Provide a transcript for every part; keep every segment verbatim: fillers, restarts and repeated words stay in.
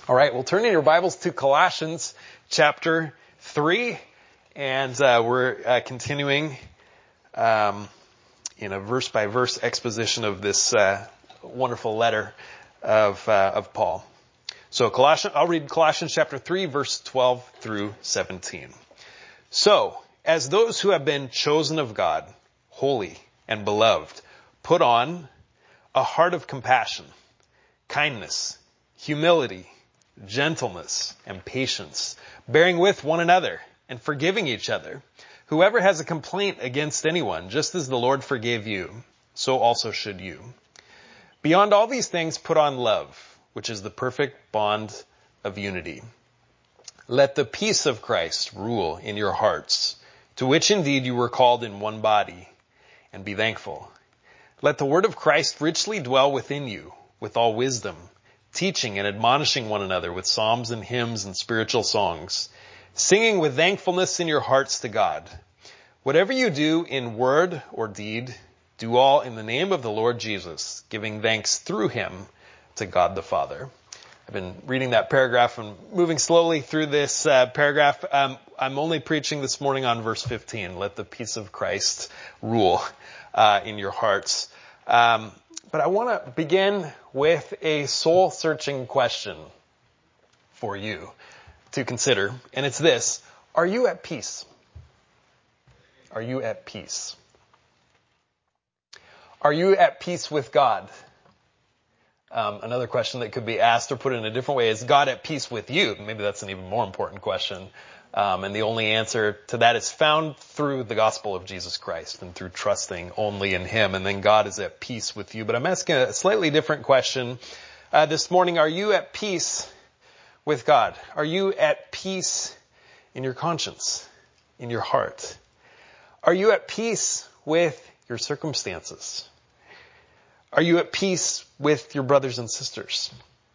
All right, well, turn in your Bibles to Colossians chapter three, and uh, we're uh, continuing um, in a verse-by-verse exposition of this uh, wonderful letter of uh, of Paul. So, Colossians, I'll read Colossians chapter three, verse twelve through seventeen. So, as those who have been chosen of God, holy and beloved, put on a heart of compassion, kindness, humility, gentleness, and patience, bearing with one another and forgiving each other. Whoever has a complaint against anyone, just as the Lord forgave you, so also should you. Beyond all these things, put on love, which is the perfect bond of unity. Let the peace of Christ rule in your hearts, to which indeed you were called in one body, and be thankful. Let the word of Christ richly dwell within you, with all wisdom, teaching and admonishing one another with psalms and hymns and spiritual songs, singing with thankfulness in your hearts to God. Whatever you do in word or deed, do all in the name of the Lord Jesus, giving thanks through him to God the Father. I've been reading that paragraph and moving slowly through this uh, paragraph. Um, I'm only preaching this morning on verse fifteen. Let the peace of Christ rule uh, in your hearts. Um, but I want to begin with a soul-searching question for you to consider, and it's this: are you at peace? Are you at peace? Are you at peace with God? Um, another question that could be asked or put in a different way is, God at peace with you? Maybe that's an even more important question. Um, and the only answer to that is found through the gospel of Jesus Christ and through trusting only in him. And then God is at peace with you. But I'm asking a slightly different question uh, this morning. Are you at peace with God? Are you at peace in your conscience, in your heart? Are you at peace with your circumstances? Are you at peace with your brothers and sisters?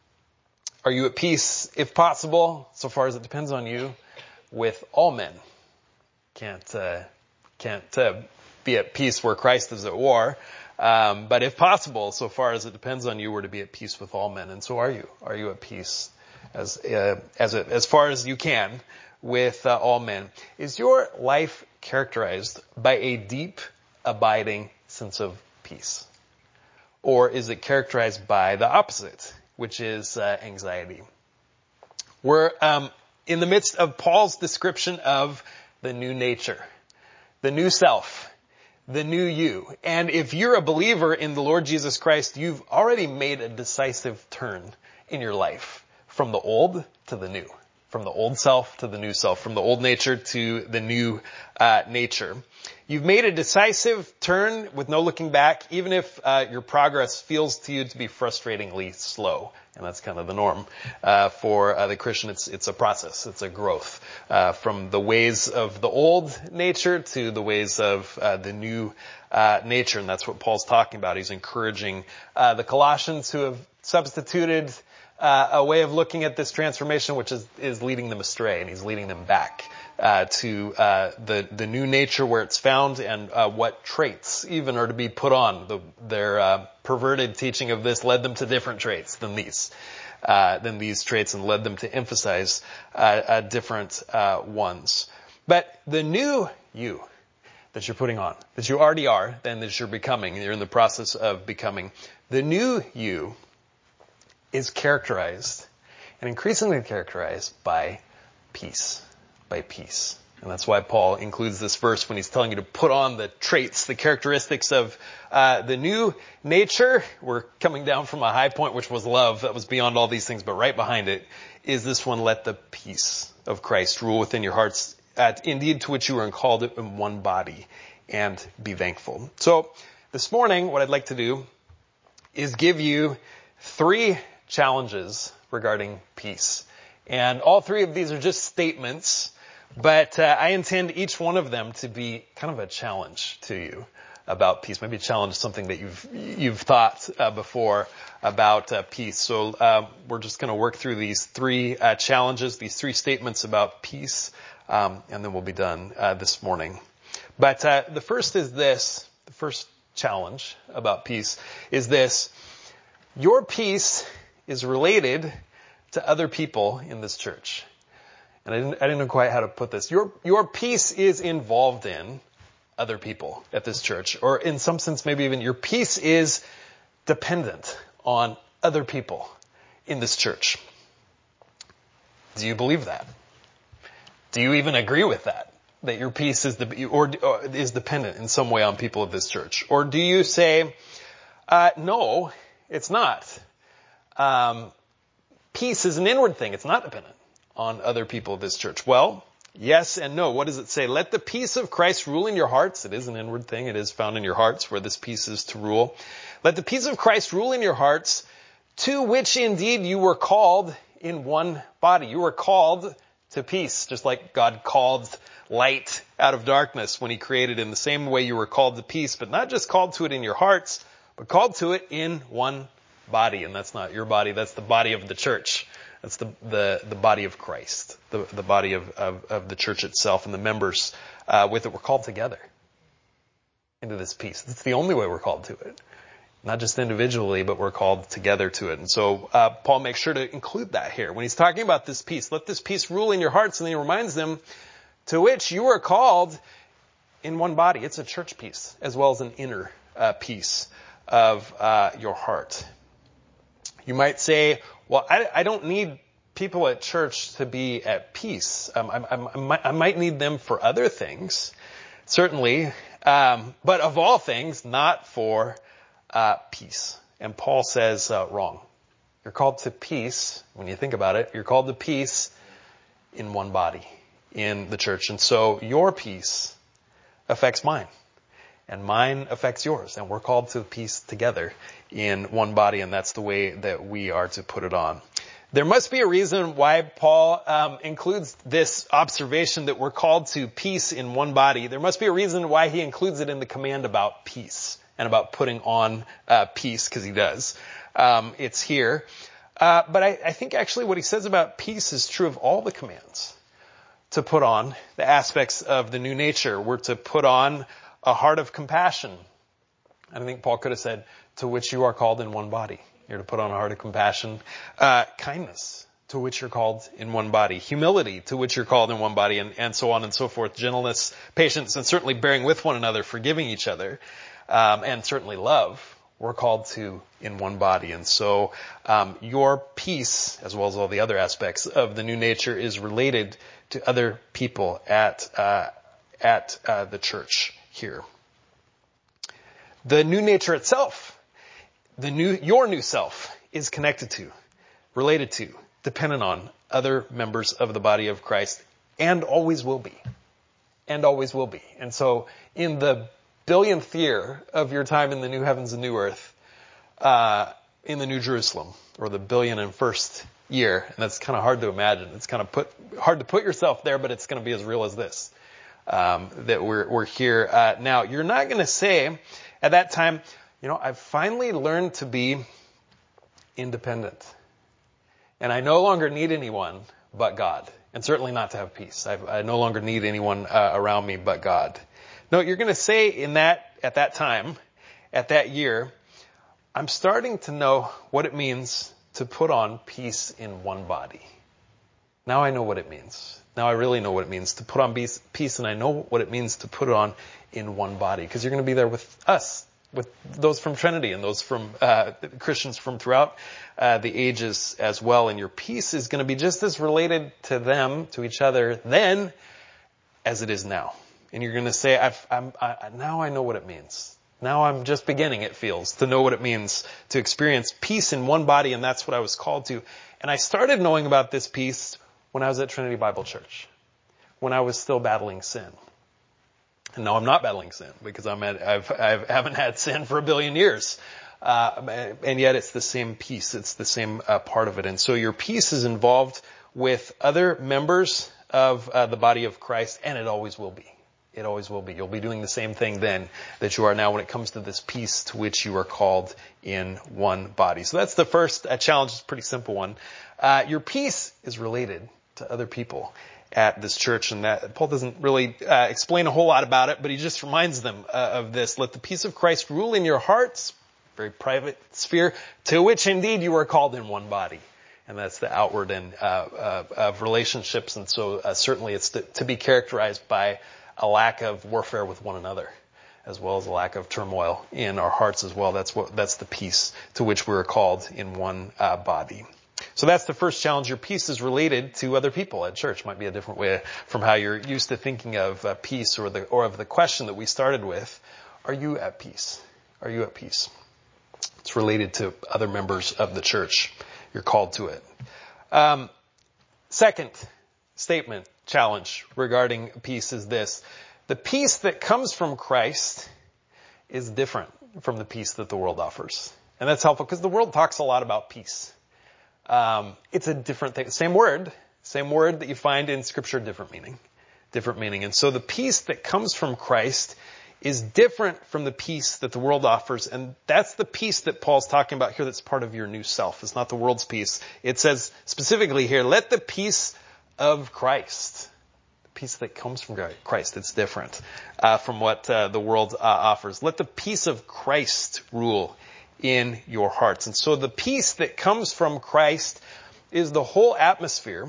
Are you at peace, if possible, so far as it depends on you, with all men? Can't uh, can't uh, be at peace where Christ is at war. Um, but if possible, so far as it depends on you, we're to be at peace with all men. And so are you. Are you at peace as uh, as a, as far as you can with uh, all men? Is your life characterized by a deep, abiding sense of peace? Or is it characterized by the opposite, which is uh, anxiety? We're um, in the midst of Paul's description of the new nature, the new self, the new you. And if you're a believer in the Lord Jesus Christ, you've already made a decisive turn in your life from the old to the new, from the old self to the new self, from the old nature to the new uh, nature. You've made a decisive turn with no looking back, even if uh, your progress feels to you to be frustratingly slow. And that's kind of the norm uh, for uh, the Christian. It's it's a process. It's a growth uh, from the ways of the old nature to the ways of uh, the new uh, nature. And that's what Paul's talking about. He's encouraging uh, the Colossians who have substituted uh, a way of looking at this transformation, which is, is leading them astray, and he's leading them back Uh, to uh, the the new nature where it's found, and uh, what traits even are to be put on. The, their uh, perverted teaching of this led them to different traits than these, uh, than these traits, and led them to emphasize uh, uh, different uh, ones. But the new you that you're putting on, that you already are, then that you're becoming, you're in the process of becoming, the new you is characterized, and increasingly characterized, by peace. By peace. And that's why Paul includes this verse when he's telling you to put on the traits, the characteristics of uh, the new nature. We're coming down from a high point, which was love. That was beyond all these things. But right behind it is this one: let the peace of Christ rule within your hearts, at, indeed to which you were called in one body, and be thankful. So this morning, what I'd like to do is give you three challenges regarding peace. And all three of these are just statements, but uh, I intend each one of them to be kind of a challenge to you about peace. Maybe a challenge, something that you've you've thought uh, before about uh, peace. So uh, we're just going to work through these three uh, challenges, these three statements about peace, um, and then we'll be done uh, this morning. But uh, the first is this: the first challenge about peace is this: your peace is related to other people in this church. And I didn't, I didn't know quite how to put this. Your, your peace is involved in other people at this church. Or in some sense, maybe even your peace is dependent on other people in this church. Do you believe that? Do you even agree with that? That your peace is the, or, or is dependent in some way on people of this church? Or do you say, uh, no, it's not. Um, peace is an inward thing. It's not dependent on other people of this church. Well, yes and no. What does it say? Let the peace of Christ rule in your hearts. It is an inward thing. It is found in your hearts where this peace is to rule. Let the peace of Christ rule in your hearts, to which indeed you were called in one body. You were called to peace, just like God called light out of darkness when he created. In the same way you were called to peace, but not just called to it in your hearts, but called to it in one body. And that's not your body. That's the body of the church. That's the, the, the body of Christ, the, the body of, of, of the church itself, and the members uh, with it. We're called together into this peace. That's the only way we're called to it. Not just individually, but we're called together to it. And so uh, Paul makes sure to include that here. When he's talking about this peace, let this peace rule in your hearts, and then he reminds them, to which you are called in one body. It's a church peace, as well as an inner uh, peace of uh, your heart. You might say, well, I, I don't need people at church to be at peace. Um, I, I, I, might, I might need them for other things, certainly, um, but of all things, not for uh, peace. And Paul says, uh, wrong. You're called to peace. When you think about it, you're called to peace in one body, in the church. And so your peace affects mine, and mine affects yours. And we're called to peace together in one body, and that's the way that we are to put it on. There must be a reason why Paul um, includes this observation that we're called to peace in one body. There must be a reason why he includes it in the command about peace and about putting on uh, peace, because he does. Um, it's here. Uh, but I, I think actually what he says about peace is true of all the commands to put on the aspects of the new nature. We're to put on a heart of compassion. And I think Paul could have said, to which you are called in one body. You're to put on a heart of compassion. Uh, kindness, to which you're called in one body. Humility, to which you're called in one body, and, and so on and so forth. Gentleness, patience, and certainly bearing with one another, forgiving each other, um, and certainly love, we're called to in one body. And so um, your peace, as well as all the other aspects of the new nature, is related to other people at uh, at uh, the church here. The new nature itself, the new your new self, is connected to, related to, dependent on other members of the body of Christ, and always will be. And always will be. And so in the billionth year of your time in the new heavens and new earth, uh, in the New Jerusalem, or the billion and first year, and that's kind of hard to imagine. It's kind of put hard to put yourself there, but it's going to be as real as this, um, that we're we're here uh, now. You're not going to say at that time, you know, I've finally learned to be independent, and I no longer need anyone but God, and certainly not to have peace. I've, I no longer need anyone uh, around me but God. No, you're going to say in that, at that time, at that year, I'm starting to know what it means to put on peace in one body. Now I know what it means. Now I really know what it means to put on peace, and I know what it means to put it on in one body, because you're going to be there with us, with those from Trinity and those from uh, Christians from throughout uh, the ages as well. And your peace is going to be just as related to them, to each other, then as it is now. And you're going to say, I've, I'm, I, now I know what it means. Now I'm just beginning, it feels, to know what it means to experience peace in one body, and that's what I was called to. And I started knowing about this peace when I was at Trinity Bible Church, when I was still battling sin. And now I'm not battling sin, because I'm at, I've, I haven't had sin for a billion years. Uh, and yet it's the same peace. It's the same uh, part of it. And so your peace is involved with other members of uh, the body of Christ, and it always will be. It always will be. You'll be doing the same thing then that you are now when it comes to this peace to which you are called in one body. So that's the first uh, challenge. It's a pretty simple one. Uh, your peace is related to other people at this church, and that Paul doesn't really uh, explain a whole lot about it, but he just reminds them uh, of this. Let the peace of Christ rule in your hearts, very private sphere, to which indeed you are called in one body. and that's the outward and uh, uh, of relationships. And so uh, certainly it's to, to be characterized by a lack of warfare with one another, as well as a lack of turmoil in our hearts as well. That's what that's the peace to which we're called in one uh, body. So that's the first challenge. Your peace is related to other people at church. Might be a different way from how you're used to thinking of uh, peace, or the or of the question that we started with. Are you at peace? Are you at peace? It's related to other members of the church. You're called to it. Um, second statement, challenge regarding peace is this. The peace that comes from Christ is different from the peace that the world offers. And that's helpful because the world talks a lot about peace. Um, it's a different thing. Same word, same word that you find in Scripture, different meaning, different meaning. And so the peace that comes from Christ is different from the peace that the world offers. And that's the peace that Paul's talking about here that's part of your new self. It's not the world's peace. It says specifically here, let the peace of Christ, the peace that comes from Christ, it's different uh, from what uh, the world uh, offers. Let the peace of Christ rule in your hearts. And so the peace that comes from Christ is the whole atmosphere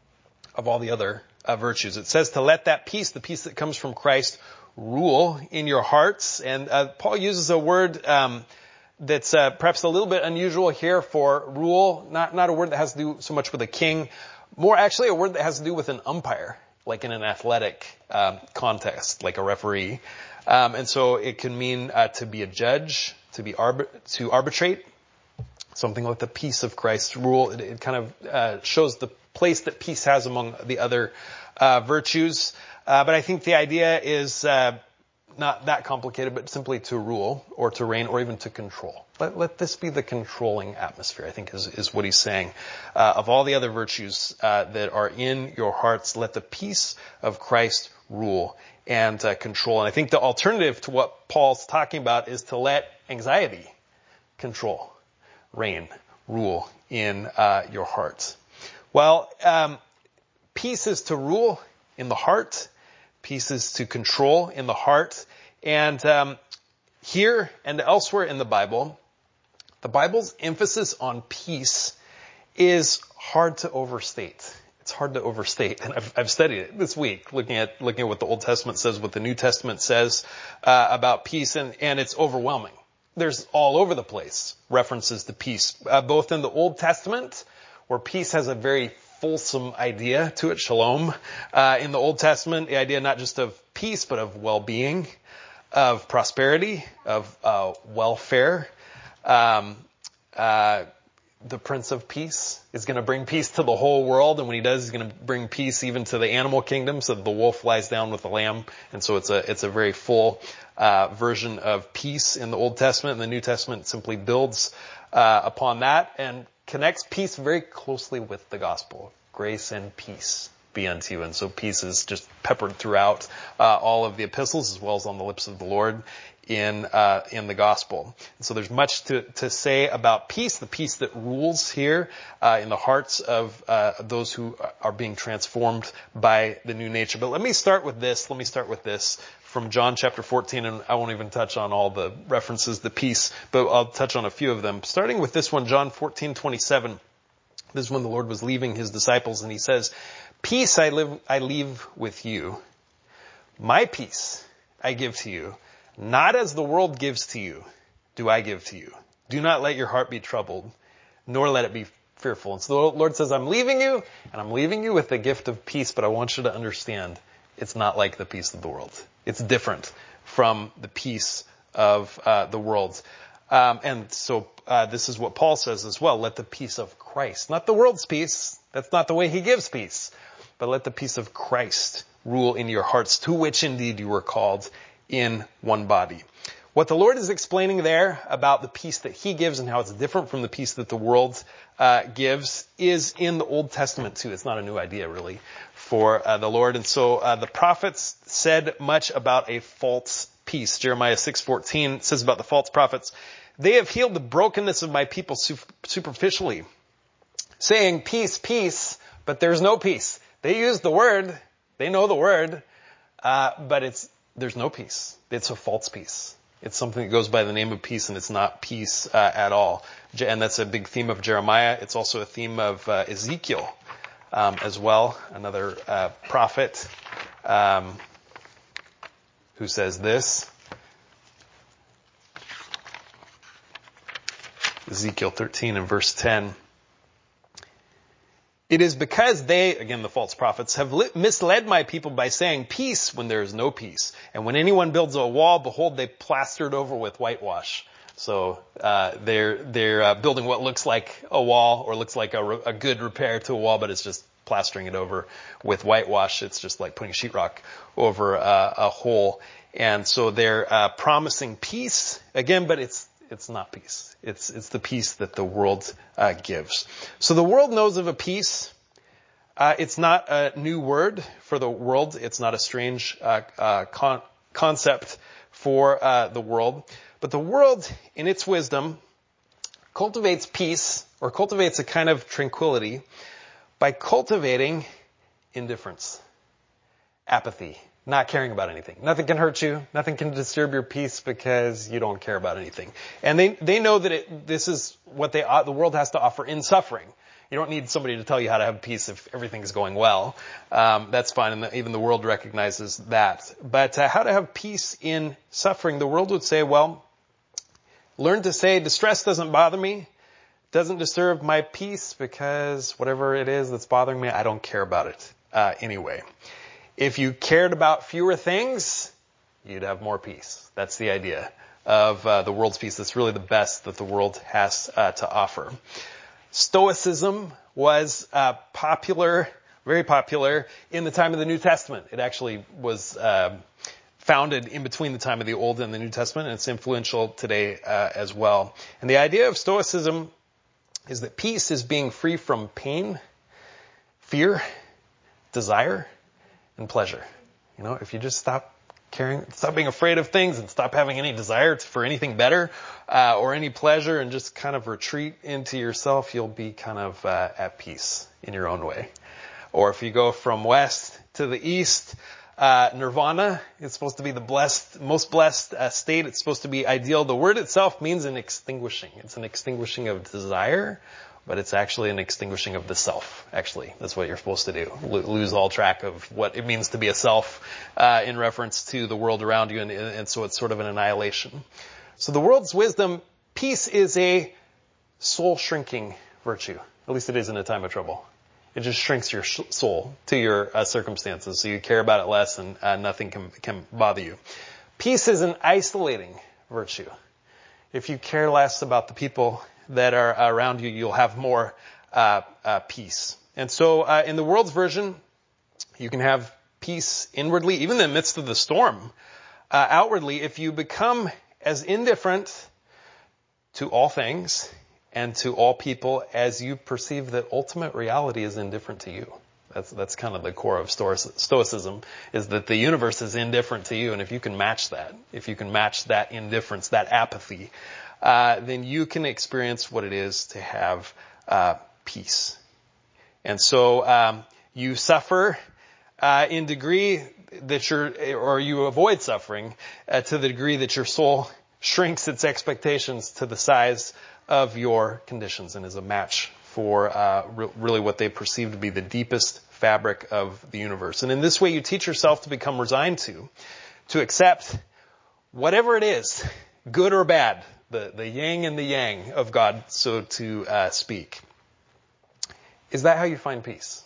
of all the other uh, virtues. It says to let that peace, the peace that comes from Christ, rule in your hearts. And uh, Paul uses a word um, that's uh, perhaps a little bit unusual here for rule, not, not a word that has to do so much with a king, more actually a word that has to do with an umpire, like in an athletic um, contest, like a referee. Um, and so it can mean uh, to be a judge, to be arbit- to arbitrate, something like the peace of Christ rule. It, it kind of uh, shows the place that peace has among the other uh, virtues. Uh, but I think the idea is uh, not that complicated, but simply to rule or to reign or even to control. Let, let this be the controlling atmosphere, I think is, is what he's saying. Uh, of all the other virtues uh, that are in your hearts, let the peace of Christ rule and uh, control. And I think the alternative to what Paul's talking about is to let anxiety control, reign, rule in uh, your heart. Well, um, peace is to rule in the heart. Peace is to control in the heart. And um, here and elsewhere in the Bible, the Bible's emphasis on peace is hard to overstate. It's hard to overstate, and I've, I've studied it this week, looking at looking at what the Old Testament says, what the New Testament says uh, about peace, and, and it's overwhelming. There's all over the place references to peace, uh, both in the Old Testament, where peace has a very fulsome idea to it, shalom. Uh, in the Old Testament, the idea not just of peace, but of well-being, of prosperity, of uh, welfare. Um, uh, the Prince of Peace is going to bring peace to the whole world, and when he does, he's going to bring peace even to the animal kingdom, so the wolf lies down with the lamb. And so it's a it's a very full uh, version of peace in the Old Testament, and the New Testament simply builds uh, upon that and connects peace very closely with the gospel. Grace and peace be unto you. And so peace is just peppered throughout uh, all of the epistles, as well as on the lips of the Lord in uh, in the gospel. And so there's much to, to say about peace, the peace that rules here uh, in the hearts of uh, those who are being transformed by the new nature. But let me start with this. Let me start with this from John chapter fourteen, and I won't even touch on all the references to peace, but I'll touch on a few of them. Starting with this one, John fourteen twenty-seven. This is when the Lord was leaving his disciples, and he says, "Peace I live, I leave with you. My peace I give to you. Not as the world gives to you, do I give to you. Do not let your heart be troubled, nor let it be fearful." And so the Lord says, I'm leaving you, and I'm leaving you with the gift of peace, but I want you to understand it's not like the peace of the world. It's different from the peace of uh, the world. Um, and so uh, this is what Paul says as well. Let the peace of Christ, not the world's peace. That's not the way he gives peace. But let the peace of Christ rule in your hearts, to which indeed you were called in one body. What the Lord is explaining there about the peace that he gives and how it's different from the peace that the world uh, gives is in the Old Testament too. It's not a new idea really for uh, the Lord. And so uh, the prophets said much about a false peace. Jeremiah six fourteen says about the false prophets, "They have healed the brokenness of my people superficially, saying peace, peace, but there's no peace." They use the word, they know the word, uh, but it's there's no peace. It's a false peace. It's something that goes by the name of peace, and it's not peace uh, at all. And that's a big theme of Jeremiah. It's also a theme of uh, Ezekiel um, as well, another uh, prophet um, who says this. Ezekiel thirteen and verse ten. It is because they, again the false prophets, have misled my people by saying peace when there is no peace. And when anyone builds a wall, behold, they plaster it over with whitewash. So uh, they're they're uh, building what looks like a wall or looks like a, a good repair to a wall, but it's just plastering it over with whitewash. It's just like putting sheetrock over uh, a hole. And so they're uh, promising peace again, but it's It's not peace. It's it's the peace that the world uh, gives. So the world knows of a peace. Uh, it's not a new word for the world. It's not a strange uh, uh, con- concept for uh, the world. But the world, in its wisdom, cultivates peace or cultivates a kind of tranquility by cultivating indifference, apathy. Not caring about anything. Nothing can hurt you. Nothing can disturb your peace because you don't care about anything. And they they know that it, this is what they the world has to offer in suffering. You don't need somebody to tell you how to have peace if everything is going well. Um, that's fine, and the, even the world recognizes that. But uh, how to have peace in suffering? The world would say, well, learn to say, distress doesn't bother me, doesn't disturb my peace because whatever it is that's bothering me, I don't care about it uh, anyway. If you cared about fewer things, you'd have more peace. That's the idea of uh, the world's peace. That's really the best that the world has uh, to offer. Stoicism was uh, popular, very popular in the time of the New Testament. It actually was uh, founded in between the time of the Old and the New Testament, and it's influential today uh, as well. And the idea of Stoicism is that peace is being free from pain, fear, desire, and pleasure. You know, if you just stop caring, stop being afraid of things and stop having any desire for anything better uh, or any pleasure and just kind of retreat into yourself, you'll be kind of uh, at peace in your own way. Or if you go from west to the east, uh, nirvana is supposed to be the blessed, most blessed uh, state. It's supposed to be ideal. The word itself means an extinguishing. It's an extinguishing of desire, but it's actually an extinguishing of the self, actually. That's what you're supposed to do. L- lose all track of what it means to be a self uh, in reference to the world around you, and, and so it's sort of an annihilation. So the world's wisdom, peace is a soul-shrinking virtue. At least it is in a time of trouble. It just shrinks your sh- soul to your uh, circumstances, so you care about it less and uh, nothing can, can bother you. Peace is an isolating virtue. If you care less about the people that are around you, you'll have more uh, uh, peace. And so uh, in the world's version, you can have peace inwardly, even in the midst of the storm. Uh, outwardly, if you become as indifferent to all things and to all people as you perceive that ultimate reality is indifferent to you. That's that's kind of the core of Stoicism, is that the universe is indifferent to you. And if you can match that, if you can match that indifference, that apathy, Uh, then you can experience what it is to have uh, peace. And so um, you suffer uh, in degree that you're, or you avoid suffering uh, to the degree that your soul shrinks its expectations to the size of your conditions and is a match for uh, re- really what they perceive to be the deepest fabric of the universe. And in this way, you teach yourself to become resigned to, to accept whatever it is, good or bad, the, the yin and the yang of God, so to uh, speak. Is that how you find peace?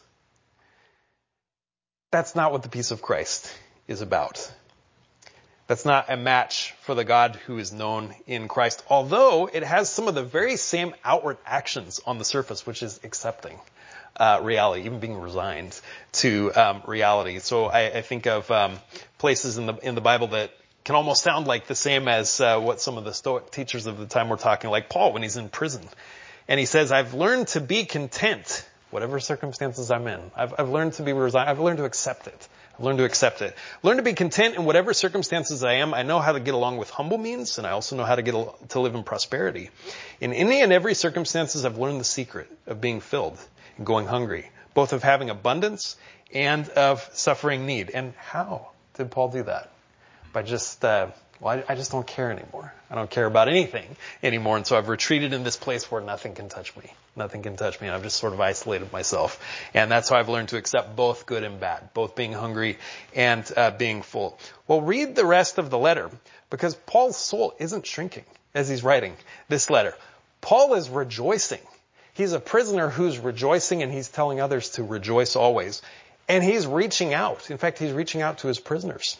That's not what the peace of Christ is about. That's not a match for the God who is known in Christ, although it has some of the very same outward actions on the surface, which is accepting uh, reality, even being resigned to um, reality. So I, I think of um, places in the in the Bible that can almost sound like the same as uh, what some of the Stoic teachers of the time were talking, like Paul when he's in prison. And he says, I've learned to be content, whatever circumstances I'm in. I've, I've learned to be resigned. I've learned to accept it. I've learned to accept it. Learn to be content in whatever circumstances I am. I know how to get along with humble means, and I also know how to get al- to live in prosperity. In any and every circumstances, I've learned the secret of being filled and going hungry, both of having abundance and of suffering need. And how did Paul do that? By just uh, Well, I, I just don't care anymore. I don't care about anything anymore. And so I've retreated in this place where nothing can touch me. Nothing can touch me. And I've just sort of isolated myself. And that's how I've learned to accept both good and bad, both being hungry and uh, being full. Well, read the rest of the letter, because Paul's soul isn't shrinking as he's writing this letter. Paul is rejoicing. He's a prisoner who's rejoicing, and he's telling others to rejoice always. And he's reaching out. In fact, he's reaching out to his prisoners.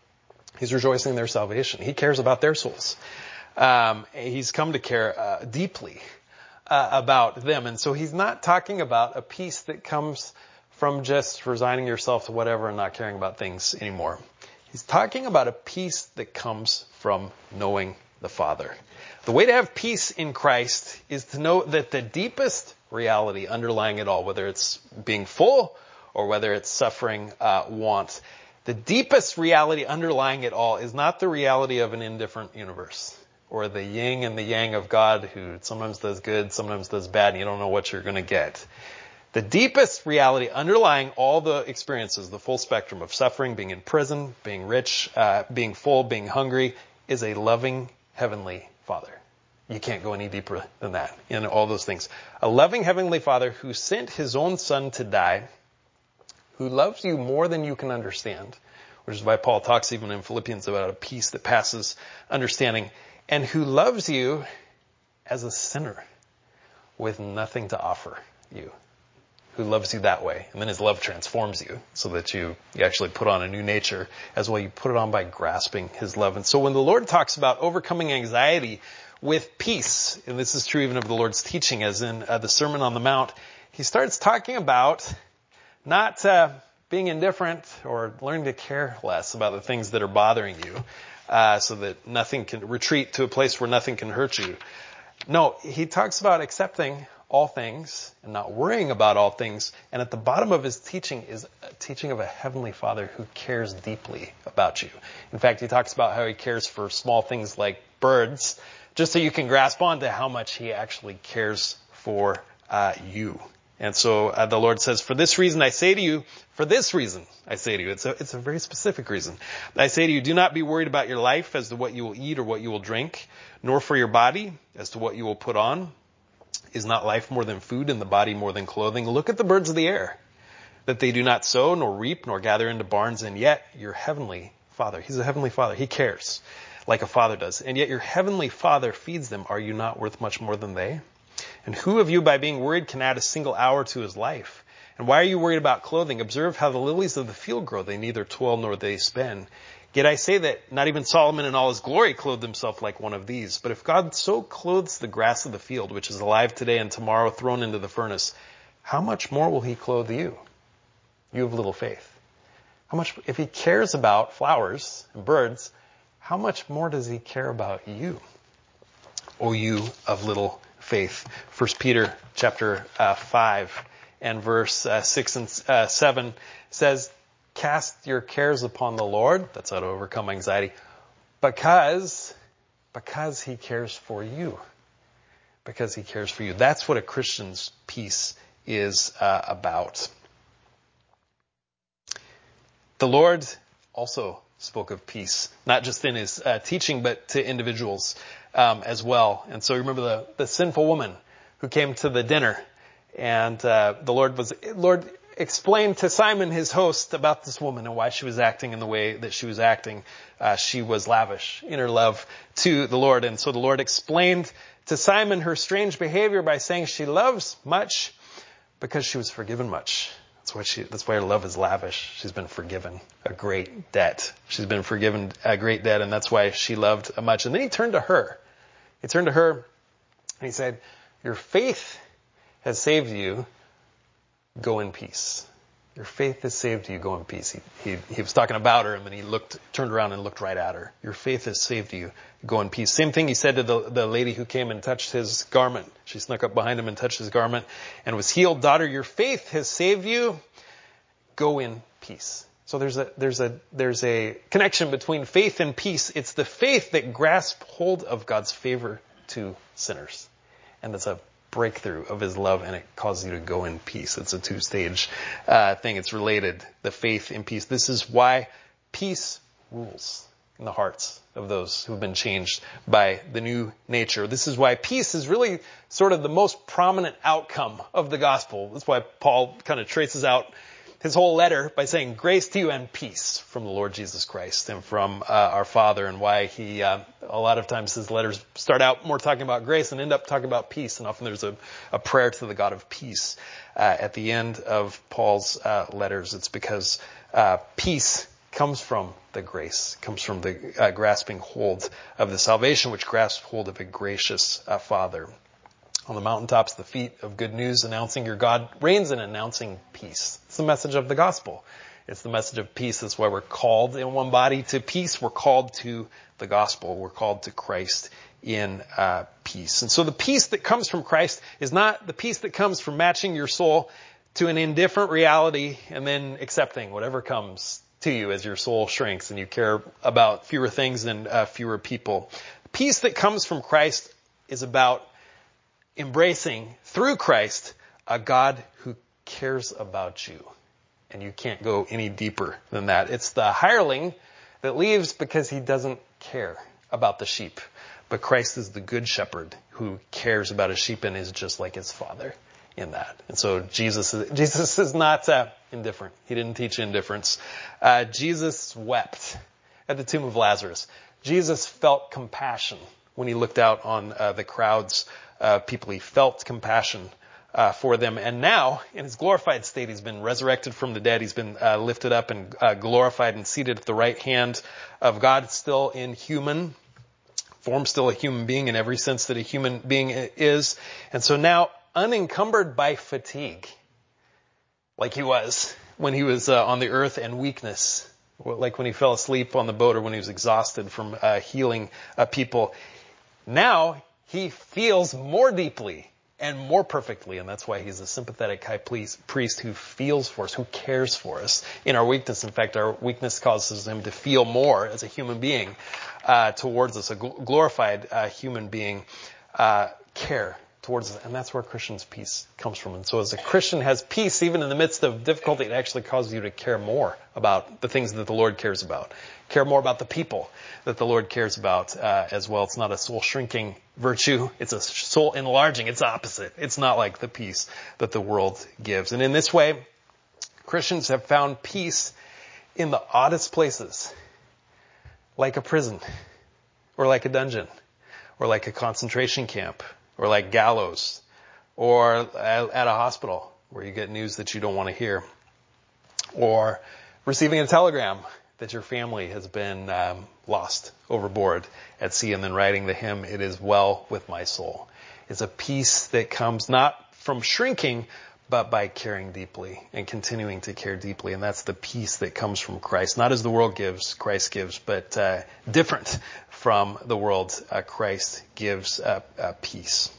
He's rejoicing in their salvation. He cares about their souls. Um, he's come to care uh, deeply uh, about them. And so he's not talking about a peace that comes from just resigning yourself to whatever and not caring about things anymore. He's talking about a peace that comes from knowing the Father. The way to have peace in Christ is to know that the deepest reality underlying it all, whether it's being full or whether it's suffering, uh, want, the deepest reality underlying it all is not the reality of an indifferent universe or the yin and the yang of God who sometimes does good, sometimes does bad, and you don't know what you're going to get. The deepest reality underlying all the experiences, the full spectrum of suffering, being in prison, being rich, uh, being full, being hungry, is a loving heavenly Father. You can't go any deeper than that in all those things. A loving heavenly Father who sent his own Son to die, who loves you more than you can understand, which is why Paul talks even in Philippians about a peace that passes understanding, and who loves you as a sinner with nothing to offer you, who loves you that way. And then his love transforms you so that you, you actually put on a new nature as well. You put it on by grasping his love. And so when the Lord talks about overcoming anxiety with peace, and this is true even of the Lord's teaching as in uh, the Sermon on the Mount, he starts talking about not uh, being indifferent or learning to care less about the things that are bothering you uh, so that nothing can retreat to a place where nothing can hurt you. No, he talks about accepting all things and not worrying about all things. And at the bottom of his teaching is a teaching of a heavenly Father who cares deeply about you. In fact, he talks about how he cares for small things like birds, just so you can grasp on to how much he actually cares for uh, you. And so uh, the Lord says, for this reason I say to you, for this reason I say to you, it's a, it's a very specific reason. I say to you, do not be worried about your life as to what you will eat or what you will drink, nor for your body as to what you will put on. Is not life more than food and the body more than clothing? Look at the birds of the air, that they do not sow, nor reap, nor gather into barns, and yet your heavenly Father, he's a heavenly Father, he cares like a father does, and yet your heavenly Father feeds them. Are you not worth much more than they? And who of you by being worried can add a single hour to his life? And why are you worried about clothing? Observe how the lilies of the field grow. They neither toil nor they spin. Yet I say that not even Solomon in all his glory clothed himself like one of these. But if God so clothes the grass of the field, which is alive today and tomorrow thrown into the furnace, how much more will he clothe you? You have little faith. How much, if he cares about flowers and birds, how much more does he care about you? O you of little faith. First Peter chapter uh, five and verse uh, six and uh, seven says, cast your cares upon the Lord. That's how to overcome anxiety. Because, because he cares for you. Because he cares for you. That's what a Christian's peace is uh, about. The Lord also spoke of peace, not just in his uh, teaching, but to individuals um, as well. And so remember the, the sinful woman who came to the dinner, and uh, the Lord was Lord explained to Simon, his host, about this woman and why she was acting in the way that she was acting. Uh, she was lavish in her love to the Lord. And so the Lord explained to Simon her strange behavior by saying she loves much because she was forgiven much. That's why she, that's why her love is lavish. She's been forgiven a great debt. She's been forgiven a great debt, and that's why she loved much. And then he turned to her. He turned to her and he said, your faith has saved you. Go in peace. Your faith has saved you. Go in peace. He, he, he was talking about her, and then he looked, turned around and looked right at her. Your faith has saved you. Go in peace. Same thing he said to the, the lady who came and touched his garment. She snuck up behind him and touched his garment and was healed. Daughter, your faith has saved you. Go in peace. So there's a, there's a, there's a connection between faith and peace. It's the faith that grasps hold of God's favor to sinners. And that's a breakthrough of his love, and it causes you to go in peace. It's a two-stage uh, thing. It's related, the faith in peace. This is why peace rules in the hearts of those who've been changed by the new nature. This is why peace is really sort of the most prominent outcome of the gospel. That's why Paul kind of traces out his whole letter by saying, grace to you and peace from the Lord Jesus Christ and from uh, our Father, and why he, uh, a lot of times his letters start out more talking about grace and end up talking about peace. And often there's a, a prayer to the God of peace uh, at the end of Paul's uh, letters. It's because uh, peace comes from the grace, comes from the uh, grasping hold of the salvation, which grasps hold of a gracious uh, Father. On the mountaintops, the feet of good news, announcing your God reigns and announcing peace. It's the message of the gospel. It's the message of peace. That's why we're called in one body to peace. We're called to the gospel. We're called to Christ in uh, peace. And so the peace that comes from Christ is not the peace that comes from matching your soul to an indifferent reality and then accepting whatever comes to you as your soul shrinks and you care about fewer things and uh, fewer people. The peace that comes from Christ is about embracing through Christ a God who cares about you. And you can't go any deeper than that. It's the hireling that leaves because he doesn't care about the sheep. But Christ is the good shepherd who cares about his sheep and is just like his Father in that. And so Jesus is, Jesus is not uh, indifferent. He didn't teach indifference. Uh, Jesus wept at the tomb of Lazarus. Jesus felt compassion when he looked out on uh, the crowds Uh, people. He felt compassion uh, for them. And now, in his glorified state, he's been resurrected from the dead. He's been uh, lifted up and uh, glorified and seated at the right hand of God, still in human form, still a human being in every sense that a human being is. And so now, unencumbered by fatigue, like he was when he was uh, on the earth, and weakness, like when he fell asleep on the boat or when he was exhausted from uh, healing uh, people. Now, he feels more deeply and more perfectly, and that's why he's a sympathetic high priest who feels for us, who cares for us in our weakness. In fact, our weakness causes him to feel more as a human being uh, towards us, a gl- glorified uh, human being, uh, care towards us. And that's where Christian's peace comes from. And so as a Christian has peace, even in the midst of difficulty, it actually causes you to care more about the things that the Lord cares about. Care more about the people that the Lord cares about uh, as well. It's not a soul-shrinking virtue. It's a soul-enlarging. It's opposite. It's not like the peace that the world gives. And in this way, Christians have found peace in the oddest places, like a prison, or like a dungeon, or like a concentration camp, or like gallows, or at a hospital where you get news that you don't want to hear, or receiving a telegram that your family has been um, lost overboard at sea, and then writing the hymn, "It is well with my soul." It's a peace that comes not from shrinking, but by caring deeply and continuing to care deeply. And that's the peace that comes from Christ. Not as the world gives, Christ gives, but uh, different from the world, uh, Christ gives uh, uh, peace.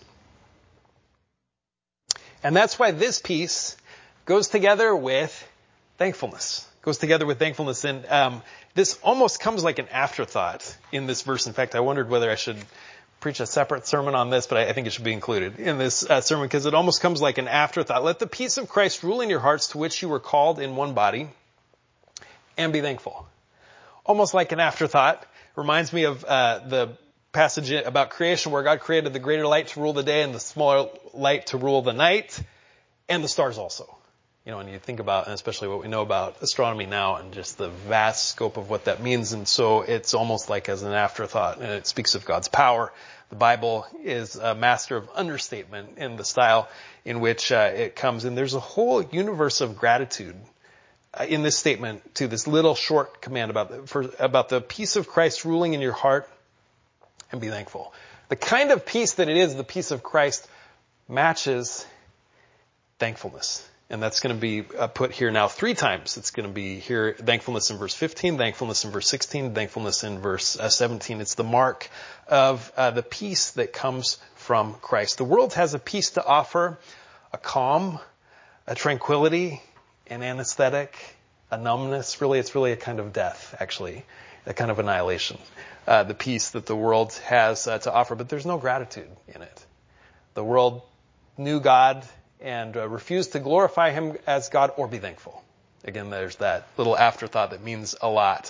And that's why this peace goes together with thankfulness. Goes together with thankfulness. And um, this almost comes like an afterthought in this verse. In fact, I wondered whether I should preach a separate sermon on this, but I, I think it should be included in this uh, sermon because it almost comes like an afterthought. Let the peace of Christ rule in your hearts, to which you were called in one body, and be thankful. Almost like an afterthought. Reminds me of uh, the passage about creation where God created the greater light to rule the day and the smaller light to rule the night, and the stars also. You know, and you think about, and especially what we know about astronomy now and just the vast scope of what that means. And so it's almost like as an afterthought, and it speaks of God's power. The Bible is a master of understatement in the style in which uh, it comes. And there's a whole universe of gratitude uh, in this statement to this little short command about the, for, about the peace of Christ ruling in your heart, and be thankful. The kind of peace that it is, the peace of Christ, matches thankfulness. And that's going to be uh, put here now three times. It's going to be here, thankfulness in verse fifteen, thankfulness in verse sixteen, thankfulness in verse uh, seventeen. It's the mark of uh, the peace that comes from Christ. The world has a peace to offer, a calm, a tranquility, an anesthetic, a numbness. Really, it's really a kind of death, actually, a kind of annihilation. Uh, the peace that the world has uh, to offer, but there's no gratitude in it. The world knew God and uh, refuse to glorify him as God or be thankful. Again, there's that little afterthought that means a lot.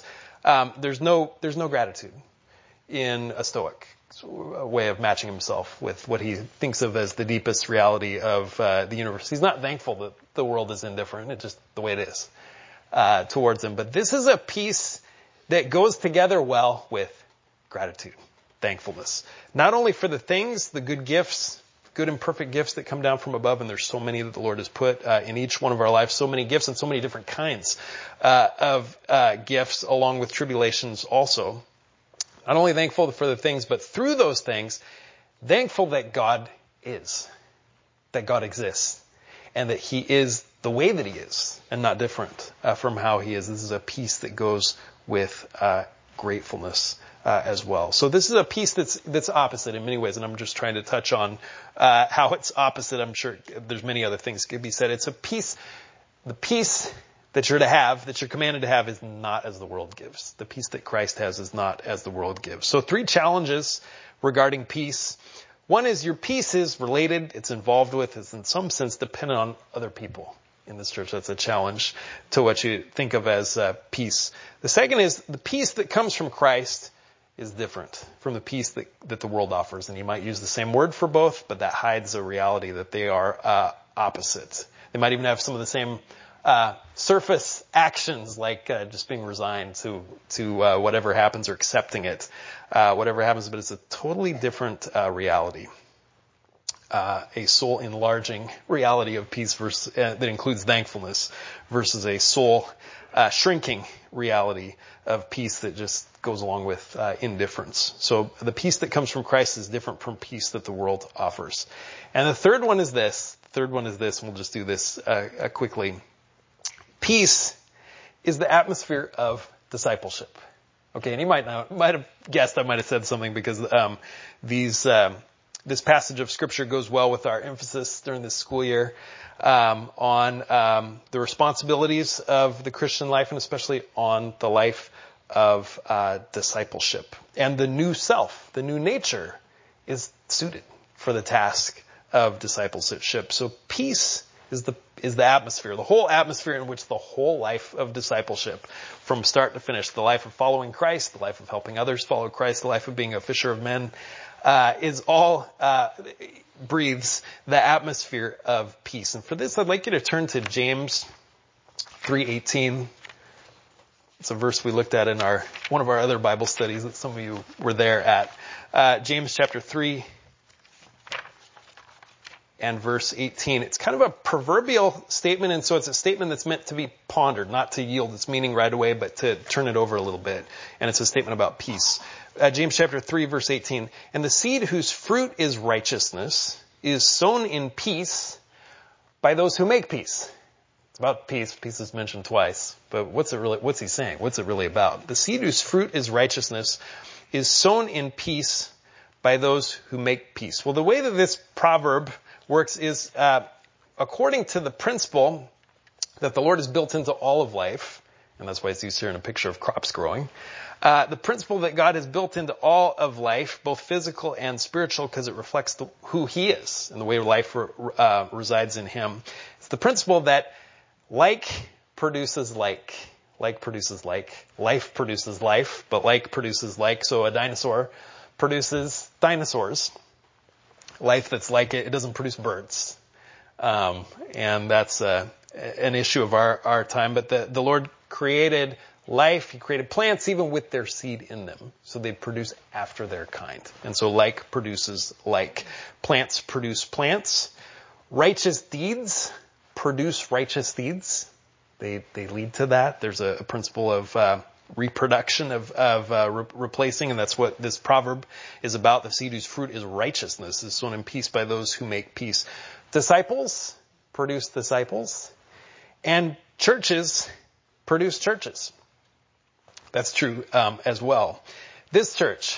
Um, there's no there's no gratitude in a Stoic, a way of matching himself with what he thinks of as the deepest reality of uh, the universe. He's not thankful that the world is indifferent. It's just the way it is uh, towards him. But this is a peace that goes together well with gratitude, thankfulness. Not only for the things, the good gifts, good and perfect gifts that come down from above, and there's so many that the Lord has put uh, in each one of our lives, so many gifts and so many different kinds uh, of uh, gifts, along with tribulations also. Not only thankful for the things, but through those things, thankful that God is, that God exists, and that he is the way that he is, and not different uh, from how he is. This is a peace that goes with uh, gratefulness uh, as well. So this is a peace that's that's opposite in many ways, and I'm just trying to touch on uh, how it's opposite. I'm sure there's many other things that could be said. It's a peace, the peace that you're to have, that you're commanded to have, is not as the world gives. The peace that Christ has is not as the world gives. So three challenges regarding peace. One is your peace is related, it's involved with, it's in some sense dependent on other people in this church. That's a challenge to what you think of as uh, peace. The second is the peace that comes from Christ is different from the peace that, that the world offers. And you might use the same word for both, but that hides a reality that they are uh, opposite. They might even have some of the same Uh, surface actions, like uh, just being resigned to to uh, whatever happens, or accepting it, uh, whatever happens, but it's a totally different uh, reality. Uh, a soul enlarging reality of peace versus, uh, that includes thankfulness, versus a soul uh, shrinking reality of peace that just goes along with uh, indifference. So the peace that comes from Christ is different from peace that the world offers. And the third one is this. The third one is this, and we'll just do this uh, uh, quickly. Peace is the atmosphere of discipleship. Okay, and you might know, might have guessed I might have said something, because um, these um, this passage of Scripture goes well with our emphasis during this school year um, on um, the responsibilities of the Christian life, and especially on the life of uh, discipleship. And the new self, the new nature, is suited for the task of discipleship. So peace is the is the atmosphere, the whole atmosphere in which the whole life of discipleship, from start to finish, the life of following Christ, the life of helping others follow Christ, the life of being a fisher of men, uh, is all, uh, breathes the atmosphere of peace. And for this, I'd like you to turn to James three eighteen. It's a verse we looked at in our, one of our other Bible studies that some of you were there at. Uh, James chapter three. And verse eighteen. It's kind of a proverbial statement, and so it's a statement that's meant to be pondered, not to yield its meaning right away, but to turn it over a little bit. And it's a statement about peace. Uh, James chapter three, verse eighteen. And the seed whose fruit is righteousness is sown in peace by those who make peace. It's about peace. Peace is mentioned twice. But what's it really, what's he saying? What's it really about? The seed whose fruit is righteousness is sown in peace by those who make peace. Well, the way that this proverb works is uh, according to the principle that the Lord has built into all of life, and that's why it's used here in a picture of crops growing. Uh, the principle that God has built into all of life, both physical and spiritual, because it reflects the, who he is and the way life re, uh, resides in him. It's the principle that like produces like. Like produces like. Life produces life, but like produces like. So a dinosaur produces dinosaurs. Life that's like it, it doesn't produce birds. Um, and that's uh, an issue of our, our time. But the, the Lord created life. He created plants even with their seed in them. So they produce after their kind. And so like produces like. Plants produce plants. Righteous deeds produce righteous deeds. They they lead to that. There's a, a principle of uh, reproduction, of, of uh, re- replacing, and that's what this proverb is about. The seed whose fruit is righteousness is sown in peace by those who make peace. Disciples produce disciples, and churches produce churches. That's true um, as well. This church,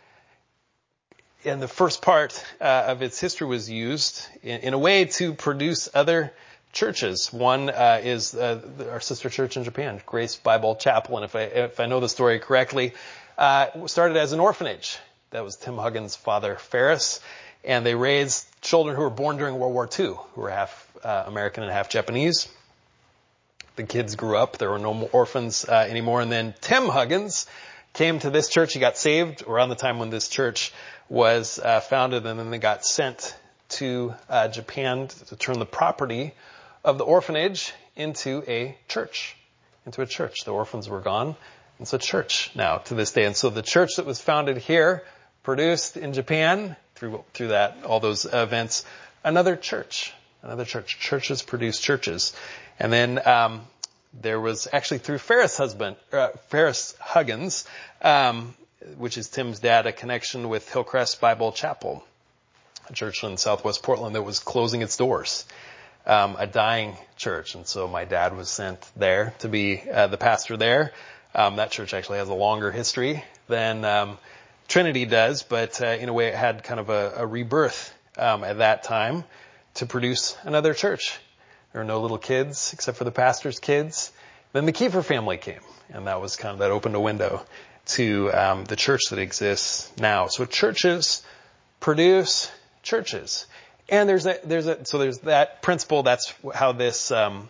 in the first part uh, of its history, was used in, in a way to produce other churches. One uh, is uh, our sister church in Japan, Grace Bible Chapel, and if I if I know the story correctly, uh, started as an orphanage. That was Tim Huggins' father, Ferris, and they raised children who were born during World War Two, who were half uh, American and half Japanese. the kids grew up. There were no more orphans uh, anymore. And then Tim Huggins came to this church. He got saved around the time when this church was uh, founded, and then they got sent to uh, Japan to turn the property of the orphanage into a church, into a church. The orphans were gone. It's a church now to this day. And so the church that was founded here produced in Japan through through that all those events another church, another church. Churches produce churches. And then um, there was actually through Ferris husband uh, Ferris Huggins, um, which is Tim's dad, a connection with Hillcrest Bible Chapel, a church in Southwest Portland that was closing its doors, um, a dying church. And so my dad was sent there to be uh, the pastor there. Um, that church actually has a longer history than um, Trinity does, but uh, in a way it had kind of a, a rebirth um, at that time to produce another church. There were no little kids except for the pastor's kids. Then the Kiefer family came, and that was kind of, that opened a window to um, the church that exists now. So churches produce churches. And there's a, there's a, so there's that principle. That's how this um,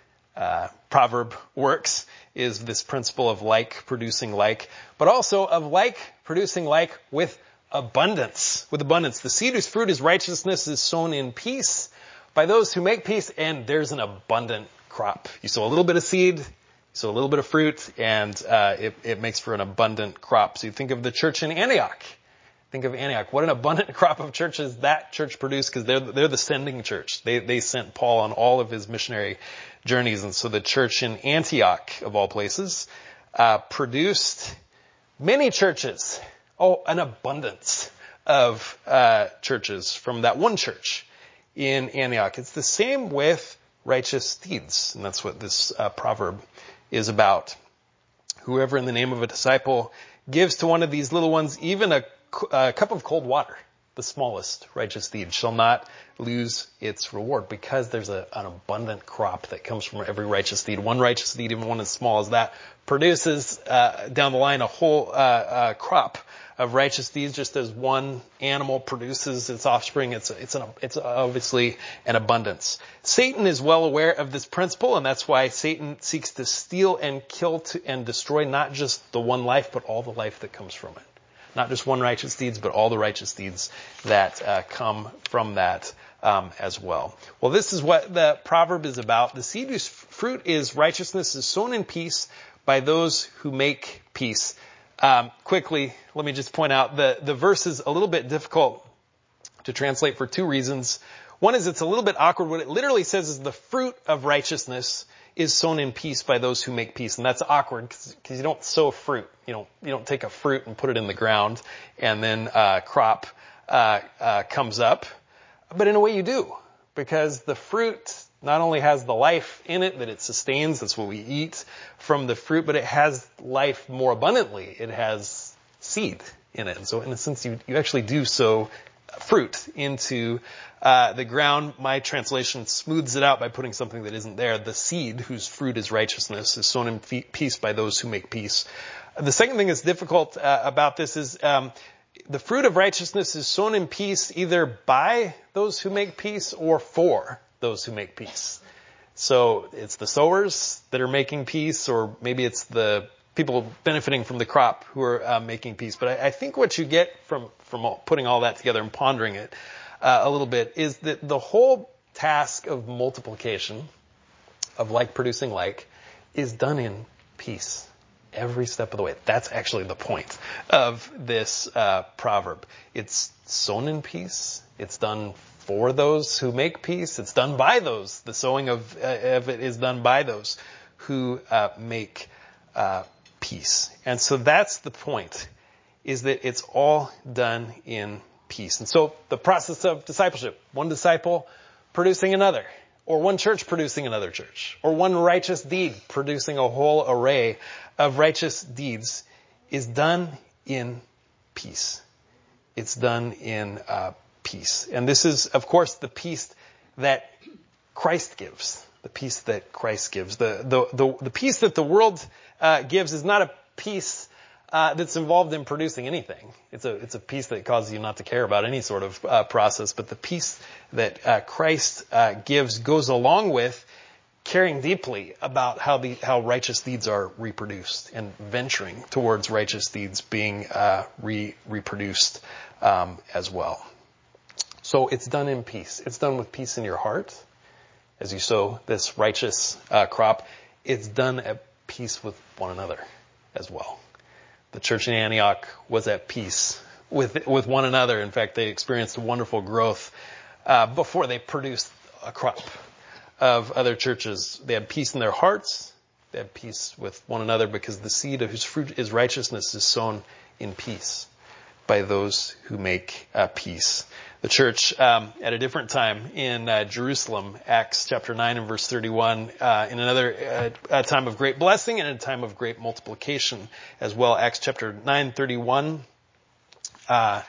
uh, proverb works, is this principle of like producing like, but also of like producing like with abundance, with abundance. The seed whose fruit is righteousness is sown in peace by those who make peace, and there's an abundant crop. You sow a little bit of seed, you sow a little bit of fruit, and uh, it, it makes for an abundant crop. So you think of the church in Antioch. Think of Antioch. What an abundant crop of churches that church produced, because they're, they're the sending church. They, they sent Paul on all of his missionary journeys. And so the church in Antioch, of all places, uh, produced many churches. Oh, an abundance of uh, churches from that one church in Antioch. It's the same with righteous deeds. And that's what this uh, proverb is about. Whoever in the name of a disciple gives to one of these little ones even a A cup of cold water, the smallest righteous deed, shall not lose its reward, because there's a, an abundant crop that comes from every righteous deed. One righteous deed, even one as small as that, produces uh, down the line a whole uh, uh, crop of righteous deeds, just as one animal produces its offspring. It's it's an, it's obviously an abundance. Satan is well aware of this principle, and that's why Satan seeks to steal and kill to, and destroy not just the one life, but all the life that comes from it. Not just one righteous deeds, but all the righteous deeds that uh, come from that um, as well. Well, this is what the proverb is about. The seed whose fruit is righteousness is sown in peace by those who make peace. Um, quickly, let me just point out the, the verse is a little bit difficult to translate for two reasons. One is it's a little bit awkward. What it literally says is the fruit of righteousness is sown in peace by those who make peace. And that's awkward because you don't sow fruit. You don't, you don't take a fruit and put it in the ground and then uh crop uh, uh comes up. But in a way you do, because the fruit not only has the life in it that it sustains, that's what we eat from the fruit, but it has life more abundantly. It has seed in it. And so in a sense, you, you actually do sow fruit into uh the ground. My translation smooths it out by putting something that isn't there. The seed whose fruit is righteousness is sown in peace by those who make peace. The second thing that's difficult uh, about this is um the fruit of righteousness is sown in peace either by those who make peace or for those who make peace. So it's the sowers that are making peace, or maybe it's the people benefiting from the crop who are uh, making peace. But I, I think what you get from from all, putting all that together and pondering it uh, a little bit is that the whole task of multiplication, of like producing like, is done in peace every step of the way. That's actually the point of this uh, proverb. It's sown in peace. It's done for those who make peace. It's done by those. The sowing of, uh, of it is done by those who uh, make uh, peace. And so that's the point, is that it's all done in peace. And so the process of discipleship, one disciple producing another, or one church producing another church, or one righteous deed producing a whole array of righteous deeds, is done in peace. It's done in uh, peace. And this is, of course, the peace that Christ gives. The peace that Christ gives. The the the, the peace that the world uh, gives is not a peace uh, that's involved in producing anything. It's a it's a peace that causes you not to care about any sort of uh, process. But the peace that uh, Christ uh, gives goes along with caring deeply about how the how righteous deeds are reproduced and venturing towards righteous deeds being uh, re, reproduced um, as well. So it's done in peace. It's done with peace in your heart as you sow this righteous uh, crop. It's done at peace with one another as well. The church in Antioch was at peace with with one another. In fact, they experienced wonderful growth uh, before they produced a crop of other churches. They had peace in their hearts. They had peace with one another because the seed of whose fruit is righteousness is sown in peace by those who make uh, peace. The church um, at a different time in uh, Jerusalem, Acts chapter nine and verse thirty-one, uh, in another uh, a time of great blessing and a time of great multiplication as well. Acts chapter nine thirty-one uh,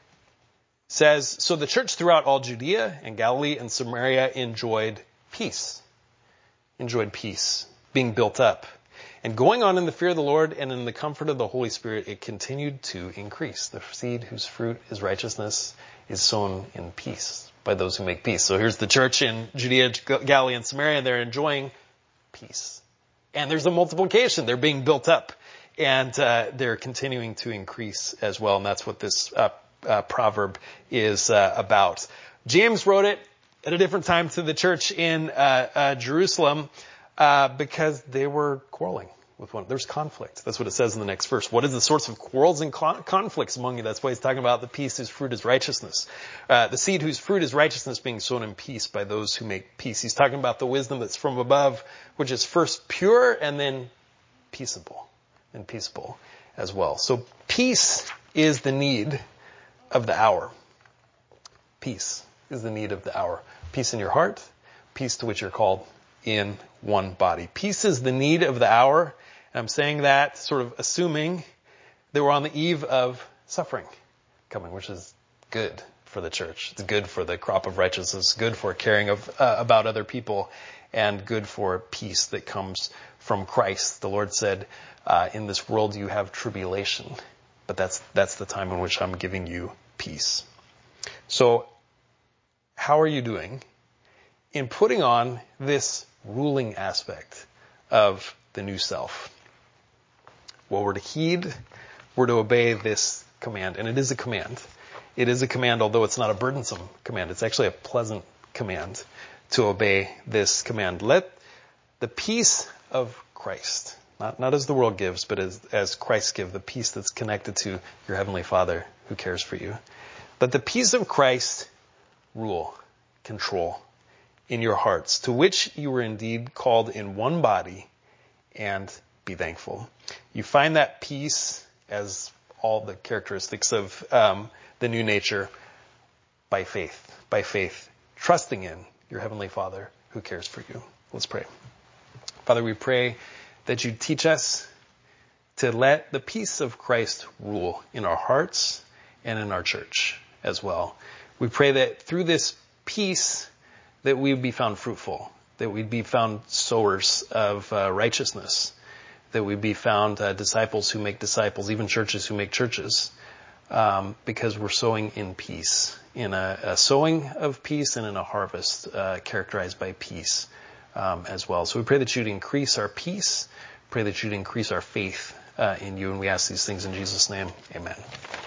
says, "So the church throughout all Judea and Galilee and Samaria enjoyed peace, enjoyed peace, being built up. And going on in the fear of the Lord and in the comfort of the Holy Spirit, it continued to increase. The seed whose fruit is righteousness is sown in peace by those who make peace." So here's the church in Judea, Galilee, and Samaria. They're enjoying peace. And there's a multiplication. They're being built up. And uh, they're continuing to increase as well. And that's what this uh, uh, proverb is uh, about. James wrote it at a different time to the church in uh, uh, Jerusalem uh, because they were quarreling with one. There's conflict. That's what it says in the next verse. What is the source of quarrels and con- conflicts among you? That's why he's talking about the peace whose fruit is righteousness. Uh, the seed whose fruit is righteousness being sown in peace by those who make peace. He's talking about the wisdom that's from above, which is first pure and then peaceable and peaceable as well. So peace is the need of the hour. Peace is the need of the hour. Peace in your heart, peace to which you're called in one body. Peace is the need of the hour. And I'm saying that sort of assuming that we're on the eve of suffering coming, which is good for the church. It's good for the crop of righteousness, good for caring of, uh, about other people, and good for peace that comes from Christ. The Lord said, uh, in this world you have tribulation, but that's, that's the time in which I'm giving you peace. So how are you doing in putting on this ruling aspect of the new self? Well, we're to heed, we're to obey this command, and it is a command. It is a command, although it's not a burdensome command. It's actually a pleasant command to obey this command. Let the peace of Christ, not, not as the world gives, but as, as Christ gives, the peace that's connected to your Heavenly Father who cares for you. Let the peace of Christ rule, control in your hearts, to which you were indeed called in one body, and be thankful. You find that peace, as all the characteristics of um, the new nature, by faith, by faith, trusting in your Heavenly Father who cares for you. Let's pray. Father, we pray that you teach us to let the peace of Christ rule in our hearts and in our church as well. We pray that through this peace that we would be found fruitful, that we'd be found sowers of uh, righteousness, that we'd be found uh, disciples who make disciples, even churches who make churches, um, because we're sowing in peace, in a, a sowing of peace and in a harvest uh, characterized by peace um, as well. So we pray that you'd increase our peace, pray that you'd increase our faith uh, in you, and we ask these things in Jesus' name. Amen.